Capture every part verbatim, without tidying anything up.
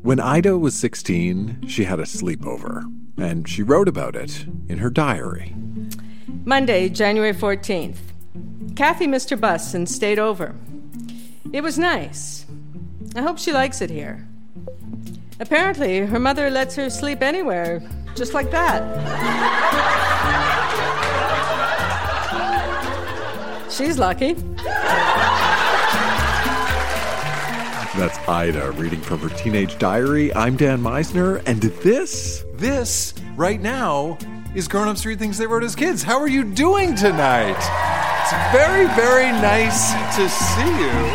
When Ida was sixteen, she had a sleepover, and she wrote about it in her diary. Monday, January fourteenth. Kathy missed her bus and stayed over. It was nice. I hope she likes it here. Apparently, her mother lets her sleep anywhere, just like that. She's lucky. That's Ida reading from her teenage diary. I'm Dan Meisner, and this... This, right now, is Grown Ups Read Things They Wrote as Kids. How are you doing tonight? It's very, very nice to see you.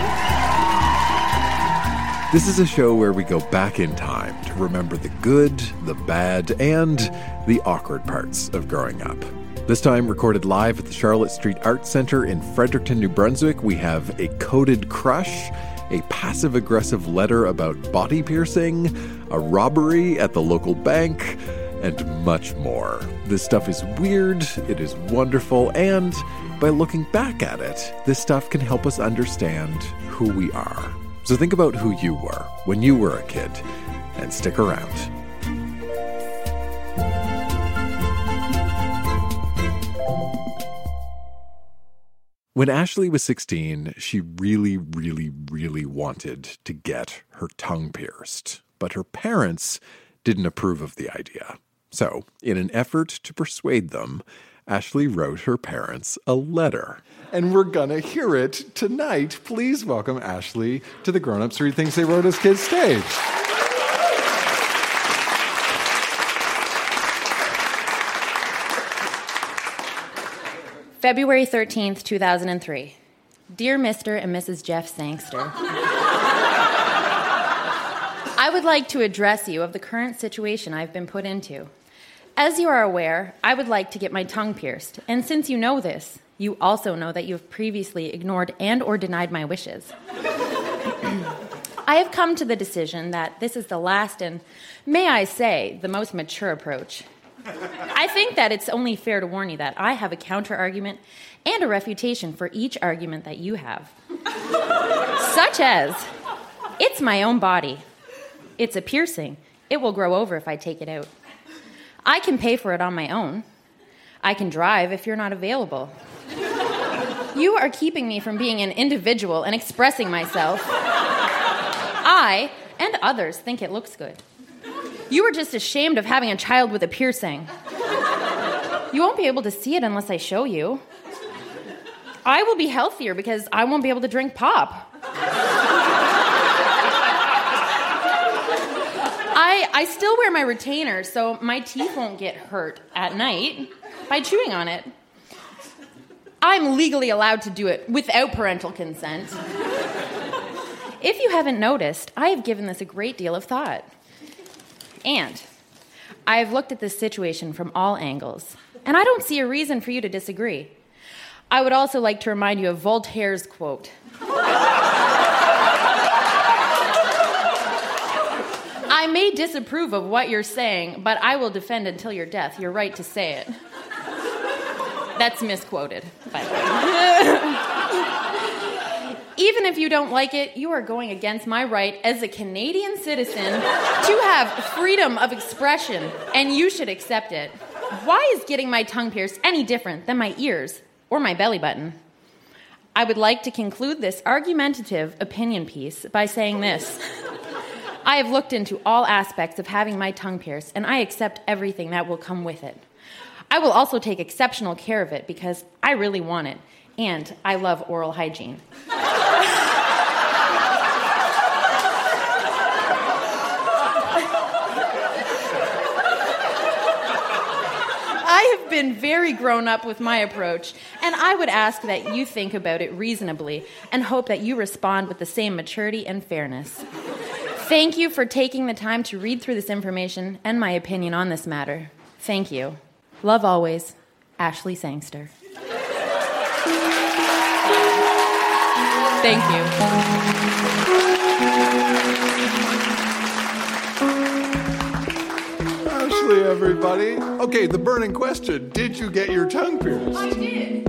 This is a show where we go back in time to remember the good, the bad, and the awkward parts of growing up. This time recorded live at the Charlotte Street Arts Center in Fredericton, New Brunswick, we have A Coded Crush, a passive-aggressive letter about body piercing, a robbery at the local bank, and much more. This stuff is weird, it is wonderful, and by looking back at it, this stuff can help us understand who we are. So think about who you were when you were a kid, and stick around. When Ashley was sixteen, she really, really, really wanted to get her tongue pierced. But her parents didn't approve of the idea. So, in an effort to persuade them, Ashley wrote her parents a letter. And we're gonna hear it tonight. Please welcome Ashley to the Grown Ups Read Things They Wrote as Kids stage. February thirteenth, two thousand three. Dear Mister and Missus Jeff Sangster, I would like to address you of the current situation I've been put into. As you are aware, I would like to get my tongue pierced, and since you know this, you also know that you have previously ignored and or denied my wishes. I have come to the decision that this is the last and, may I say, the most mature approach. I think that it's only fair to warn you that I have a counter-argument and a refutation for each argument that you have. Such as, it's my own body. It's a piercing. It will grow over if I take it out. I can pay for it on my own. I can drive if you're not available. You are keeping me from being an individual and expressing myself. I and others think it looks good. You are just ashamed of having a child with a piercing. You won't be able to see it unless I show you. I will be healthier because I won't be able to drink pop. I, I still wear my retainer, so my teeth won't get hurt at night by chewing on it. I'm legally allowed to do it without parental consent. If you haven't noticed, I have given this a great deal of thought. And I have looked at this situation from all angles, and I don't see a reason for you to disagree. I would also like to remind you of Voltaire's quote. I may disapprove of what you're saying, but I will defend until your death your right to say it. That's misquoted, by the way. Even if you don't like it, you are going against my right as a Canadian citizen to have freedom of expression, and you should accept it. Why is getting my tongue pierced any different than my ears or my belly button? I would like to conclude this argumentative opinion piece by saying this. I have looked into all aspects of having my tongue pierced, and I accept everything that will come with it. I will also take exceptional care of it because I really want it, and I love oral hygiene. I have been very grown up with my approach, and I would ask that you think about it reasonably and hope that you respond with the same maturity and fairness. Thank you for taking the time to read through this information and my opinion on this matter. Thank you. Love always, Ashley Sangster. Thank you. Ashley, everybody. Okay, the burning question. Did you get your tongue pierced? I did.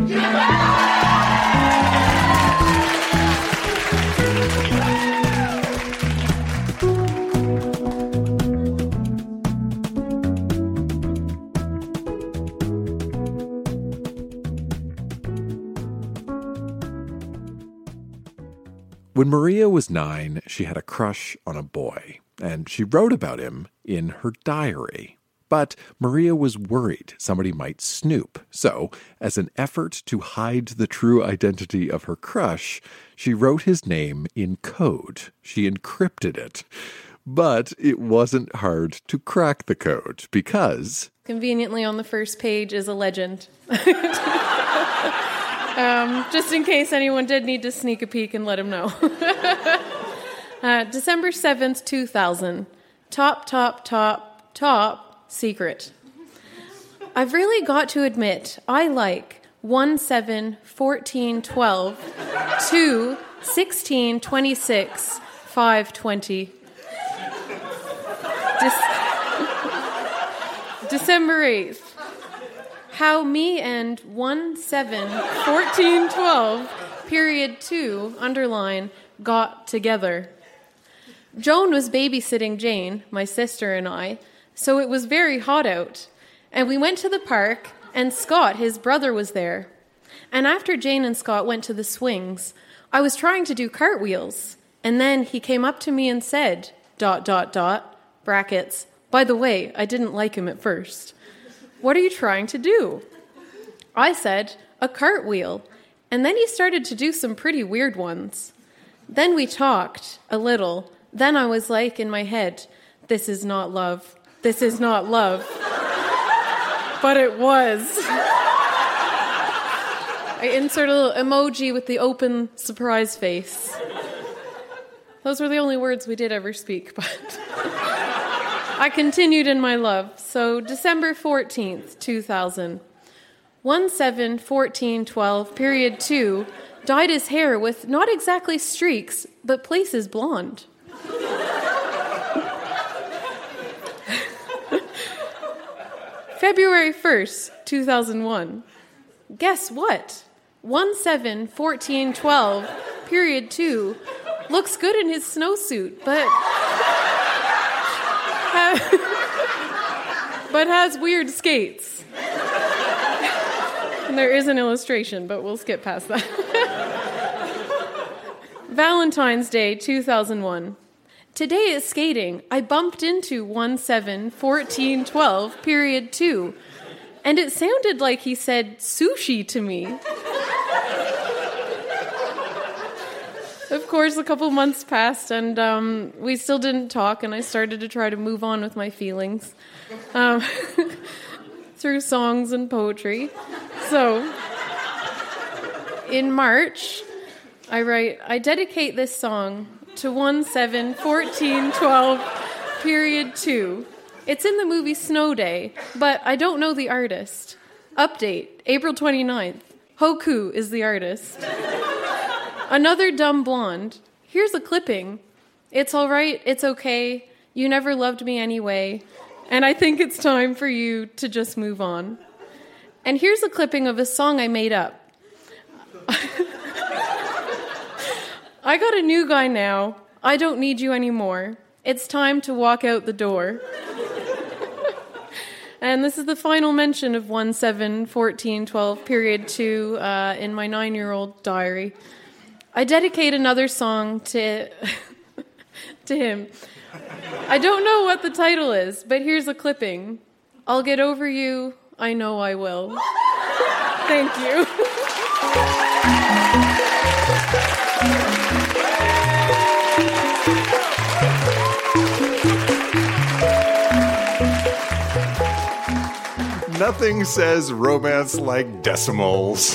When Maria was nine, she had a crush on a boy, and she wrote about him in her diary. But Maria was worried somebody might snoop, so as an effort to hide the true identity of her crush, she wrote his name in code. She encrypted it. But it wasn't hard to crack the code because... Conveniently on the first page is a legend. um, just in case anyone did need to sneak a peek and let him know. uh, December seventh, two thousand. Top, top, top, top. Secret. I've really got to admit, I like one, seven, fourteen, twelve, two, sixteen, twenty-six, five, twenty. De- December eighth. How me and one, seven, fourteen, twelve, period two, underline, got together. Joan was babysitting Jane, my sister, and I, so it was very hot out, and we went to the park, and Scott, his brother, was there. And after Jane and Scott went to the swings, I was trying to do cartwheels, and then he came up to me and said, dot, dot, dot, brackets, by the way, I didn't like him at first. What are you trying to do? I said, a cartwheel, and then he started to do some pretty weird ones. Then we talked a little. Then I was like in my head, this is not love. This is not love. But it was. I insert a little emoji with the open surprise face. Those were the only words we did ever speak, but I continued in my love. So December fourteenth, two thousand. one, seven, fourteen, twelve, period two, dyed his hair with not exactly streaks, but places blonde. February first, two thousand one. Guess what? one, seven, fourteen, twelve, period two, looks good in his snowsuit, but ha- but has weird skates. And there is an illustration, but we'll skip past that. Valentine's Day, two thousand one. Today at skating, I bumped into one, seven, fourteen, twelve, period two, and it sounded like he said sushi to me. Of course, a couple months passed, and um, we still didn't talk, and I started to try to move on with my feelings um, through songs and poetry. So, in March, I write, I dedicate this song to one, seven, fourteen, twelve, period two. It's in the movie Snow Day, but I don't know the artist. Update, April twenty-ninth. Hoku is the artist. Another dumb blonde. Here's a clipping. It's all right, it's okay. You never loved me anyway. And I think it's time for you to just move on. And here's a clipping of a song I made up. I got a new guy now. I don't need you anymore. It's time to walk out the door. And this is the final mention of one, seven, fourteen, twelve, period two uh, in my nine-year-old diary. I dedicate another song to, to him. I don't know what the title is, but here's a clipping. I'll get over you. I know I will. Thank you. Nothing says romance like decimals.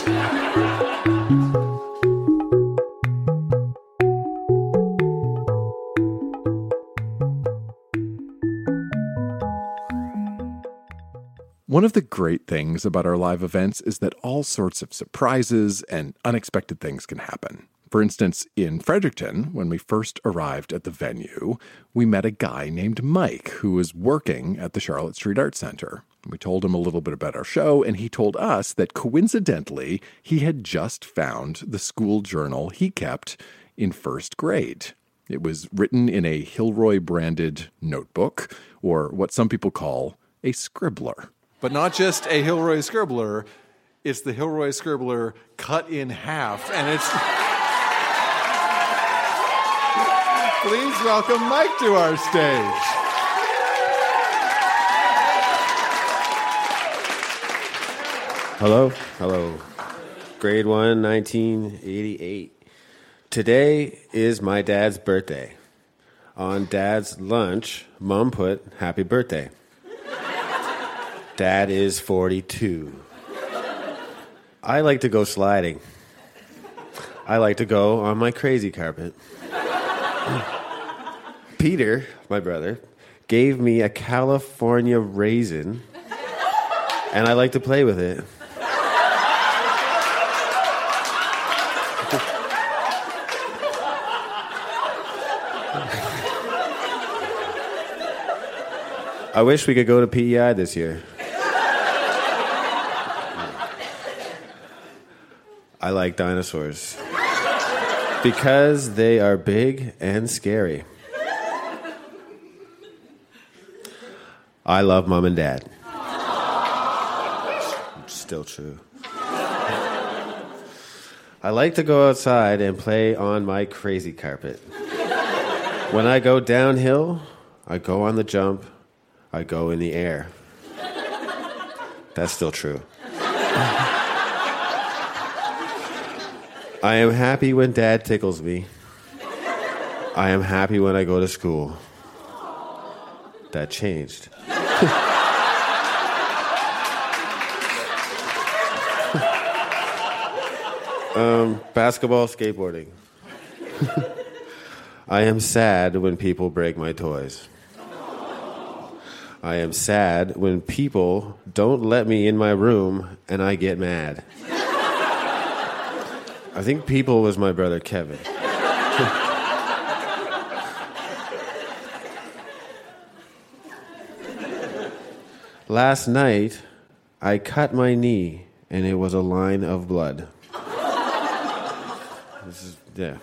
One of the great things about our live events is that all sorts of surprises and unexpected things can happen. For instance, in Fredericton, when we first arrived at the venue, we met a guy named Mike who was working at the Charlotte Street Arts Centre. We told him a little bit about our show, and he told us that coincidentally, he had just found the school journal he kept in first grade. It was written in a Hilroy-branded notebook, or what some people call a scribbler. But not just a Hilroy scribbler, it's the Hilroy scribbler cut in half, and it's... Please welcome Mike to our stage. Hello, hello. Grade one, nineteen eighty-eight. Today is my dad's birthday. On Dad's lunch, Mom put, happy birthday. Dad is forty-two. I like to go sliding. I like to go on my crazy carpet. Peter, my brother, gave me a California raisin, and I like to play with it. I wish we could go to P E I this year. I like dinosaurs because they are big and scary. I love Mom and Dad. Still true. I like to go outside and play on my crazy carpet. When I go downhill, I go on the jump. I go in the air. That's still true. I am happy when Dad tickles me. I am happy when I go to school. That changed. um, basketball, skateboarding. I am sad when people break my toys. I am sad when people don't let me in my room and I get mad. I think people was my brother Kevin. Last night, I cut my knee and it was a line of blood. This is, yeah.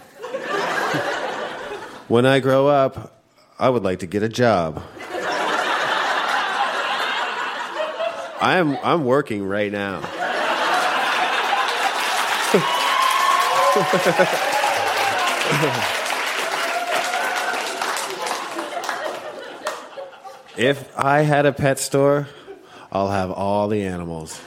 When I grow up, I would like to get a job. I'm I'm working right now. If I had a pet store, I'll have all the animals.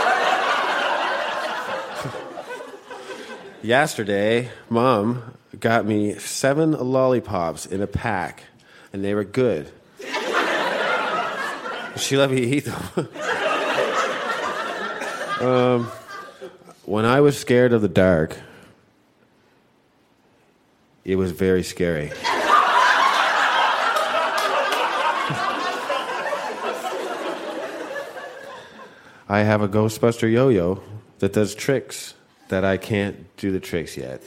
Yesterday, Mom got me seven lollipops in a pack, and they were good. She let me eat them. um, when I was scared of the dark, it was very scary. I have a Ghostbuster yo-yo that does tricks that I can't do the tricks yet.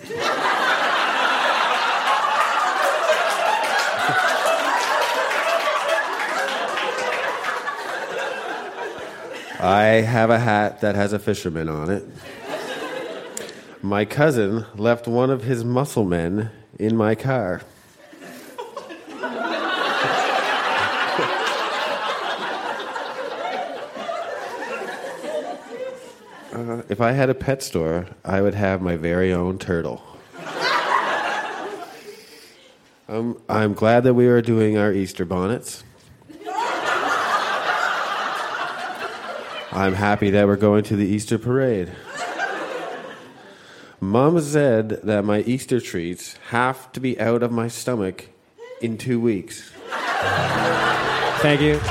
I have a hat that has a fisherman on it. My cousin left one of his muscle men in my car. Uh, if I had a pet store, I would have my very own turtle. Um, I'm glad that we are doing our Easter bonnets. I'm happy that we're going to the Easter parade. Mom said that my Easter treats have to be out of my stomach in two weeks. Thank you.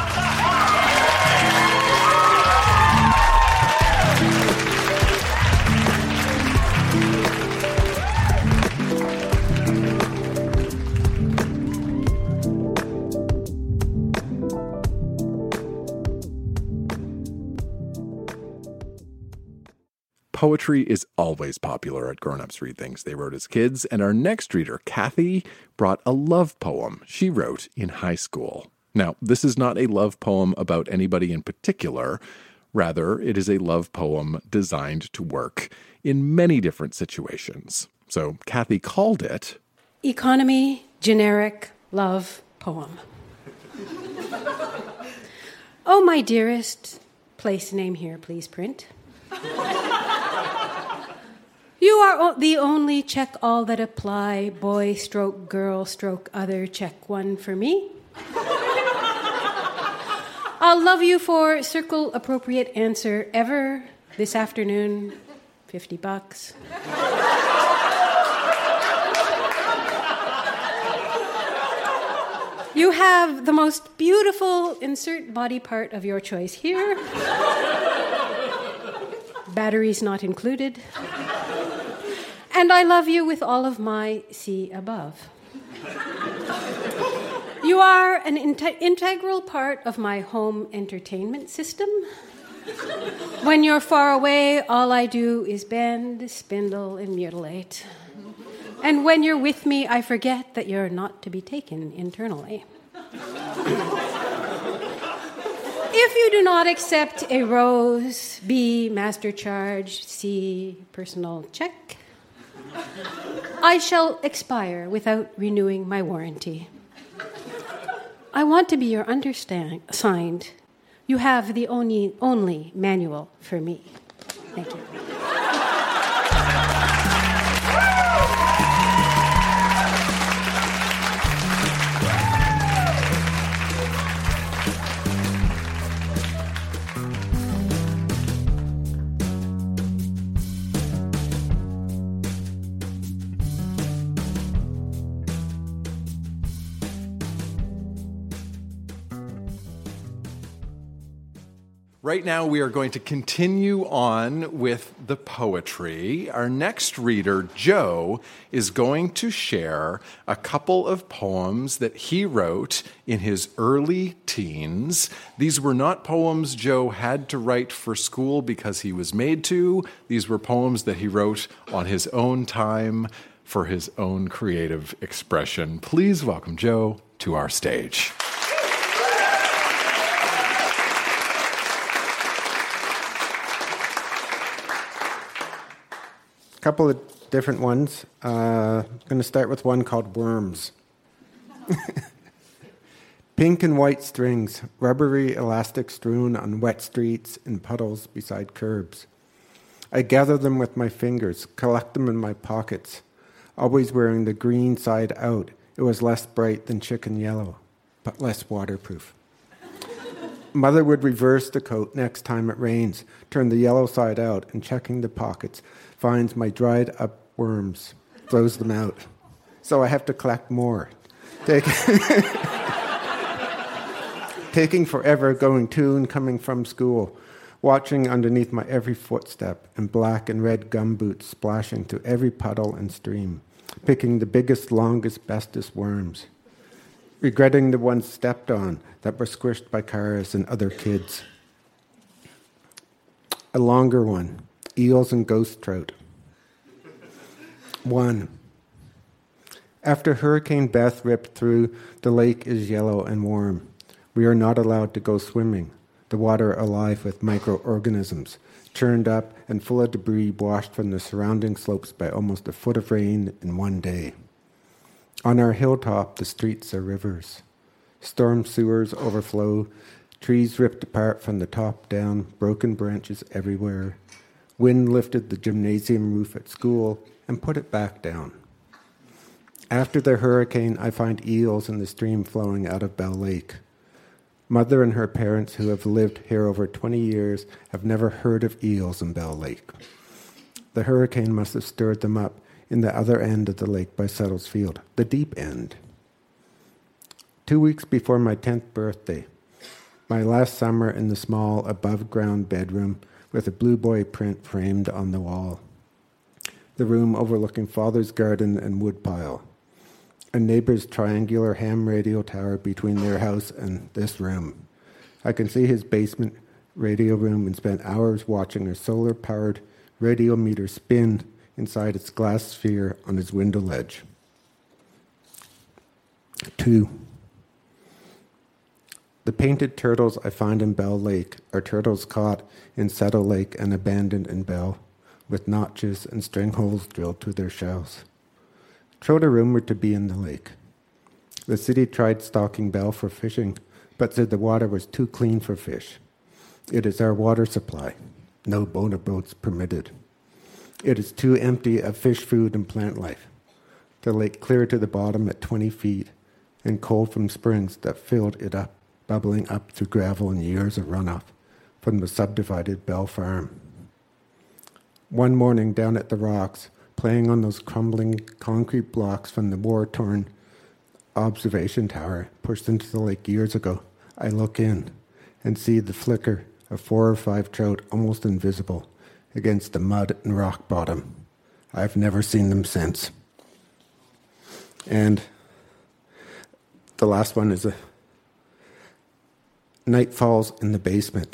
Poetry is always popular at Grown Ups Read Things They Wrote as Kids, and our next reader, Kathy, brought a love poem she wrote in high school. Now, this is not a love poem about anybody in particular. Rather, it is a love poem designed to work in many different situations. So Kathy called it Economy Generic Love Poem. Oh, my dearest, place name here, please print. You are o- the only check all that apply, boy stroke girl stroke other check one for me. I'll love you for circle appropriate answer ever this afternoon, fifty bucks. You have the most beautiful insert body part of your choice here. Batteries not included. And I love you with all of my see above. You are an inte- integral part of my home entertainment system. When you're far away, all I do is bend, spindle, and mutilate. And when you're with me, I forget that you're not to be taken internally. If you do not accept a rose, B, master charge, C, personal check, I shall expire without renewing my warranty. I want to be your understand signed. You have the only, only manual for me. Thank you. Right now, we are going to continue on with the poetry. Our next reader, Joe, is going to share a couple of poems that he wrote in his early teens. These were not poems Joe had to write for school because he was made to. These were poems that he wrote on his own time for his own creative expression. Please welcome Joe to our stage. Couple of different ones. Uh, I'm going to start with one called Worms. Pink and white strings, rubbery elastic strewn on wet streets and puddles beside curbs. I gather them with my fingers, collect them in my pockets, always wearing the green side out. It was less bright than chicken yellow, but less waterproof. Mother would reverse the coat next time it rains, turn the yellow side out, and checking the pockets, finds my dried up worms, throws them out. So I have to collect more. Take, taking forever, going to and coming from school, watching underneath my every footstep, and black and red gumboots splashing through every puddle and stream, picking the biggest, longest, bestest worms, regretting the ones stepped on that were squished by cars and other kids. A longer one. Eels and ghost trout. One. After Hurricane Beth ripped through, the lake is yellow and warm. We are not allowed to go swimming. The water alive with microorganisms, churned up and full of debris washed from the surrounding slopes by almost a foot of rain in one day. On our hilltop, the streets are rivers. Storm sewers overflow, trees ripped apart from the top down, broken branches everywhere. Wind lifted the gymnasium roof at school and put it back down. After the hurricane, I find eels in the stream flowing out of Bell Lake. Mother and her parents, who have lived here over twenty years, have never heard of eels in Bell Lake. The hurricane must have stirred them up in the other end of the lake by Settles Field, the deep end. Two weeks before my tenth birthday, my last summer in the small above-ground bedroom with a Blue Boy print framed on the wall. The room overlooking Father's garden and woodpile. A neighbor's triangular ham radio tower between their house and this room. I can see his basement radio room and spent hours watching a solar-powered radio meter spin inside its glass sphere on his window ledge. Two. The painted turtles I find in Bell Lake are turtles caught in Settle Lake and abandoned in Bell, with notches and string holes drilled through their shells. Trout are rumored to be in the lake. The city tried stocking Bell for fishing, but said the water was too clean for fish. It is our water supply. No motorboats permitted. It is too empty of fish food and plant life. The lake clear to the bottom at twenty feet, and cold from springs that filled it up, bubbling up through gravel and years of runoff from the subdivided Bell Farm. One morning down at the rocks, playing on those crumbling concrete blocks from the war-torn observation tower pushed into the lake years ago, I look in and see the flicker of four or five trout almost invisible against the mud and rock bottom. I've never seen them since. And the last one is a night falls in the basement.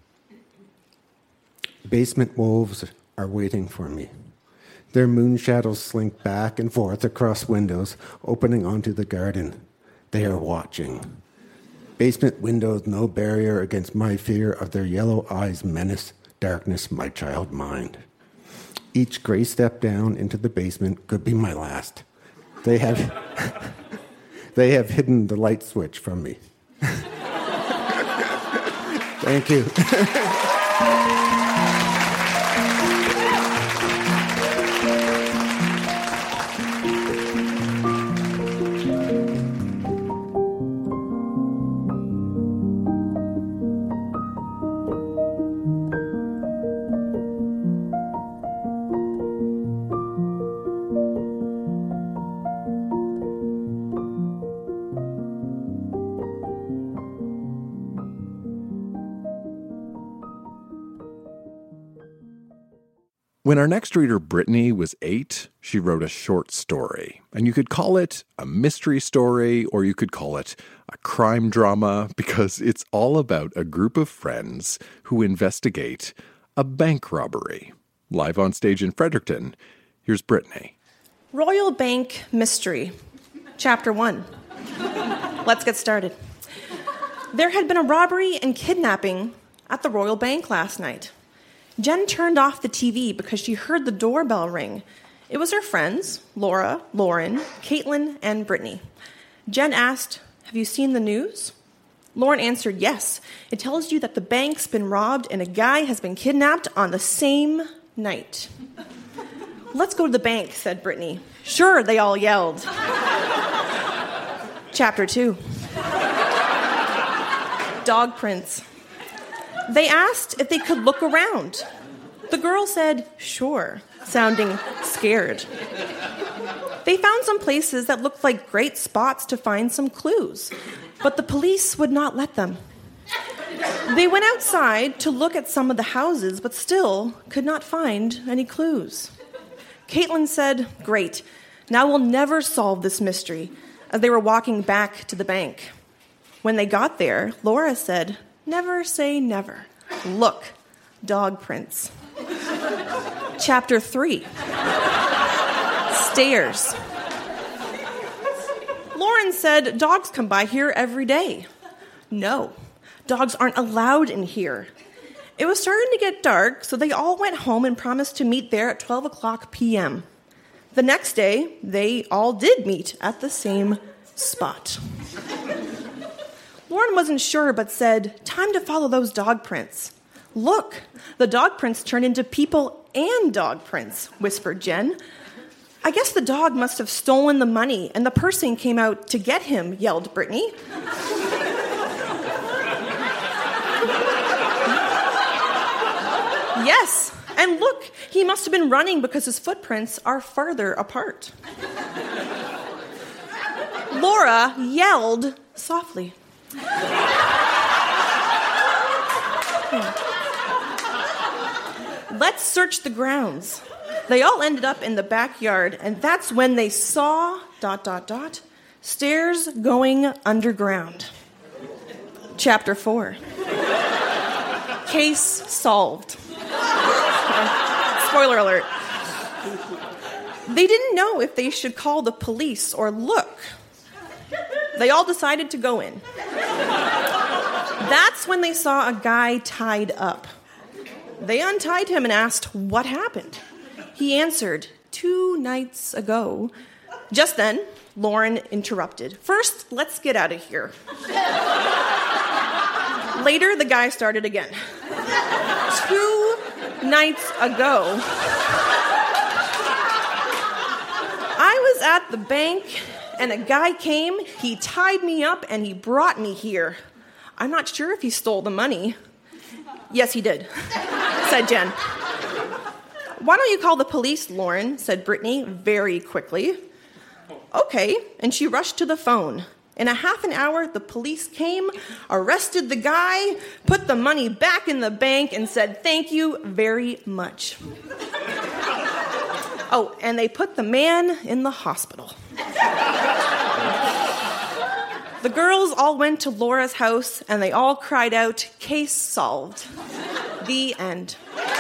Basement wolves are waiting for me. Their moon shadows slink back and forth across windows, opening onto the garden. They are watching. Basement windows, no barrier against my fear of their yellow eyes menace darkness, my child mind. Each gray step down into the basement could be my last. They have, they have hidden the light switch from me. Thank you. When our next reader, Brittany, was eight, she wrote a short story. And you could call it a mystery story, or you could call it a crime drama, because it's all about a group of friends who investigate a bank robbery. Live on stage in Fredericton, here's Brittany. Royal Bank Mystery, Chapter one. Let's get started. There had been a robbery and kidnapping at the Royal Bank last night. Jen turned off the T V because she heard the doorbell ring. It was her friends, Laura, Lauren, Caitlin, and Brittany. Jen asked, "Have you seen the news?" Lauren answered, "Yes. It tells you that the bank's been robbed and a guy has been kidnapped on the same night." "Let's go to the bank," said Brittany. "Sure," they all yelled. Chapter two. Dog prints. They asked if they could look around. The girl said, "Sure," sounding scared. They found some places that looked like great spots to find some clues, but the police would not let them. They went outside to look at some of the houses, but still could not find any clues. Caitlin said, "Great, now we'll never solve this mystery," as they were walking back to the bank. When they got there, Laura said, "Never say never. Look, dog prints." Chapter three. Stairs. Lauren said dogs come by here every day. No, dogs aren't allowed in here. It was starting to get dark, so they all went home and promised to meet there at twelve o'clock p.m. The next day, they all did meet at the same spot. Lauren wasn't sure, but said, "Time to follow those dog prints." "Look, the dog prints turn into people and dog prints," whispered Jen. "I guess the dog must have stolen the money, and the person came out to get him," yelled Brittany. "Yes, and look, he must have been running because his footprints are farther apart." Laura yelled softly. "Let's search the grounds." They all ended up in the backyard, and that's when they saw, dot, dot, dot, stairs going underground. Chapter four. Case solved. Spoiler alert. They didn't know if they should call the police or look. They all decided to go in. That's when they saw a guy tied up. They untied him and asked what happened. He answered, "Two nights ago." Just then, Lauren interrupted. "First, let's get out of here." Later, the guy started again. "Two nights ago." I was at the bank and a guy came, he tied me up and he brought me here. I'm not sure if he stole the money. Yes, he did, said Jen. Why don't you call the police, Lauren, said Brittany very quickly. Okay, and she rushed to the phone. In a half an hour, the police came, arrested the guy, put the money back in the bank, and said thank you very much. Oh, and they put the man in the hospital. The girls all went to Laura's house, and they all cried out, case solved. The end.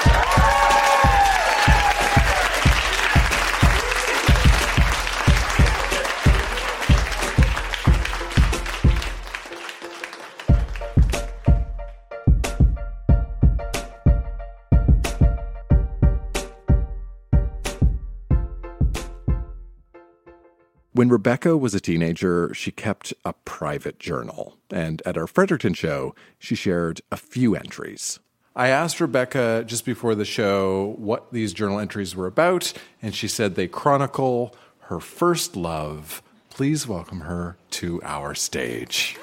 When Rebecca was a teenager, she kept a private journal, and at our Fredericton show, she shared a few entries. I asked Rebecca just before the show what these journal entries were about, and she said they chronicle her first love. Please welcome her to our stage.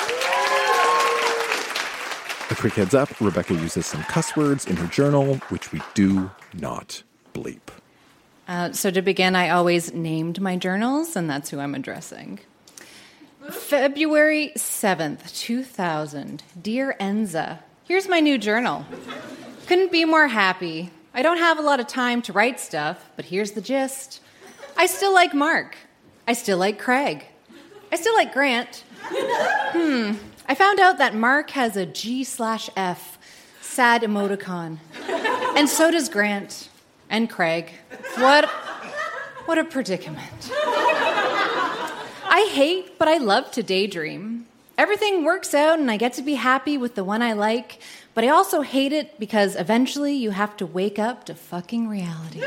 A quick heads up, Rebecca uses some cuss words in her journal, which we do not bleep. Uh, so to begin, I always named my journals, and that's who I'm addressing. February seventh, two thousand. Dear Enza, here's my new journal. Couldn't be more happy. I don't have a lot of time to write stuff, but here's the gist. I still like Mark. I still like Craig. I still like Grant. Hmm. I found out that Mark has a G slash F, sad emoticon. And so does Grant. And Craig. What, what a predicament. I hate, but I love to daydream. Everything works out and I get to be happy with the one I like, but I also hate it because eventually you have to wake up to fucking reality.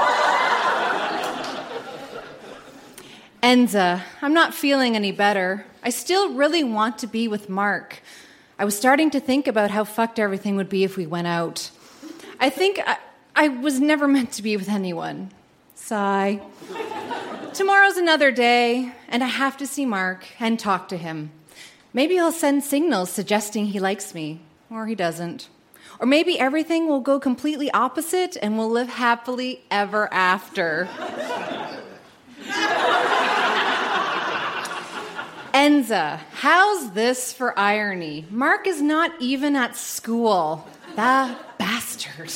Enza, I'm not feeling any better. I still really want to be with Mark. I was starting to think about how fucked everything would be if we went out. I think I, I was never meant to be with anyone. Sigh. Tomorrow's another day, and I have to see Mark and talk to him. Maybe he'll send signals suggesting he likes me, or he doesn't. Or maybe everything will go completely opposite and we'll live happily ever after. Enza, how's this for irony? Mark is not even at school. The bastard.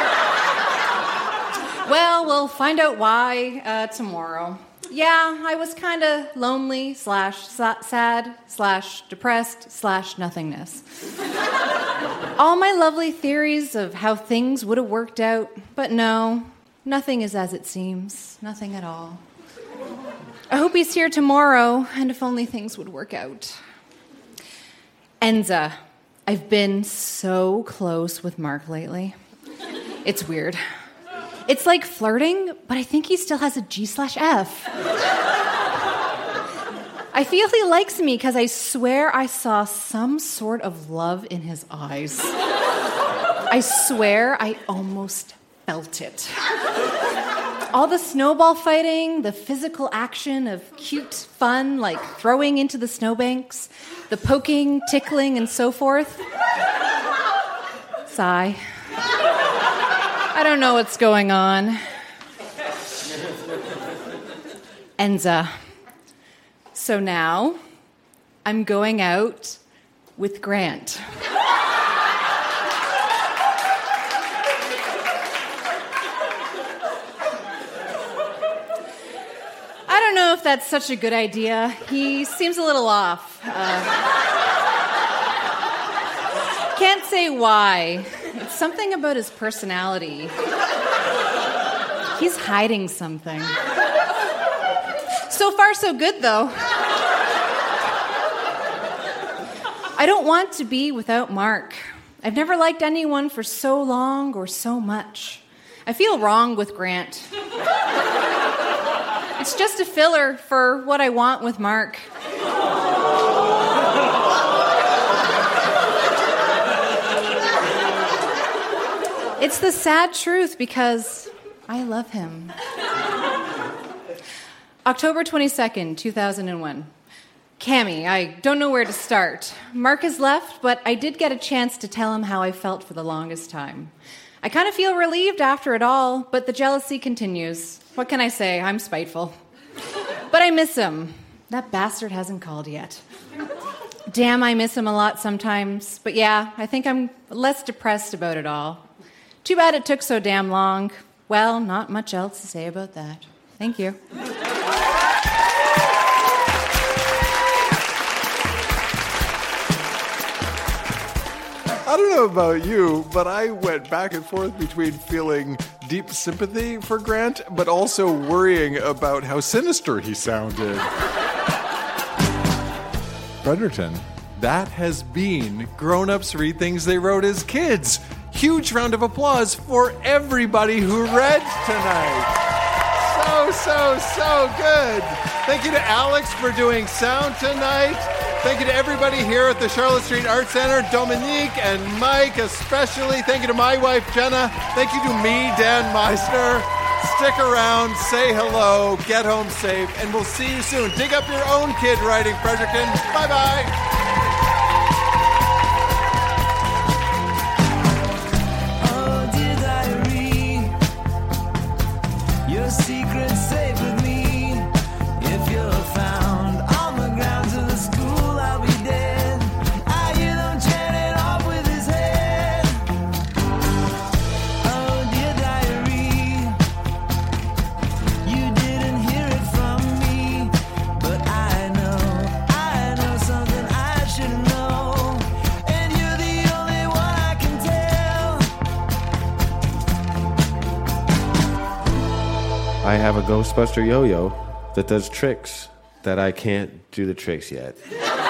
Well, we'll find out why uh, tomorrow. Yeah, I was kind of lonely slash sad slash depressed slash nothingness. All my lovely theories of how things would have worked out, but no, nothing is as it seems. Nothing at all. I hope he's here tomorrow, and if only things would work out. Enza, I've been so close with Mark lately. It's weird. It's like flirting, but I think he still has a G slash F. I feel he likes me because I swear I saw some sort of love in his eyes. I swear I almost felt it. All the snowball fighting, the physical action of cute fun like throwing into the snowbanks, the poking, tickling, and so forth. Sigh. I don't know what's going on. Enza. So now, I'm going out with Grant. I don't know if that's such a good idea. He seems a little off. Uh, can't say why. It's something about his personality. He's hiding something. So far, so good, though. I don't want to be without Mark. I've never liked anyone for so long or so much. I feel wrong with Grant. It's just a filler for what I want with Mark. It's the sad truth because I love him. October twenty-second, two thousand one. Cammy, I don't know where to start. Mark has left, but I did get a chance to tell him how I felt for the longest time. I kind of feel relieved after it all, but the jealousy continues. What can I say? I'm spiteful. But I miss him. That bastard hasn't called yet. Damn, I miss him a lot sometimes. But yeah, I think I'm less depressed about it all. Too bad it took so damn long. Well, not much else to say about that. Thank you. I don't know about you, but I went back and forth between feeling deep sympathy for Grant, but also worrying about how sinister he sounded. Fredericton, that has been Grown Ups Read Things They Wrote as Kids. Huge round of applause for everybody who read tonight. So, so, so good. Thank you to Alex for doing sound tonight. Thank you to everybody here at the Charlotte Street Art Center, Dominique and Mike especially. Thank you to my wife, Jenna. Thank you to me, Dan Meisner. Stick around, say hello, get home safe, and we'll see you soon. Dig up your own kid writing Fredericton. Bye-bye. Secret's safe with me. If you're found on the grounds of the school, I'll be dead. I hear them chanting off with his head. Oh, dear diary, you didn't hear it from me, but I know, I know something I should know, and you're the only one I can tell. I have a Ghostbuster yo-yo that does tricks that I can't do the tricks yet.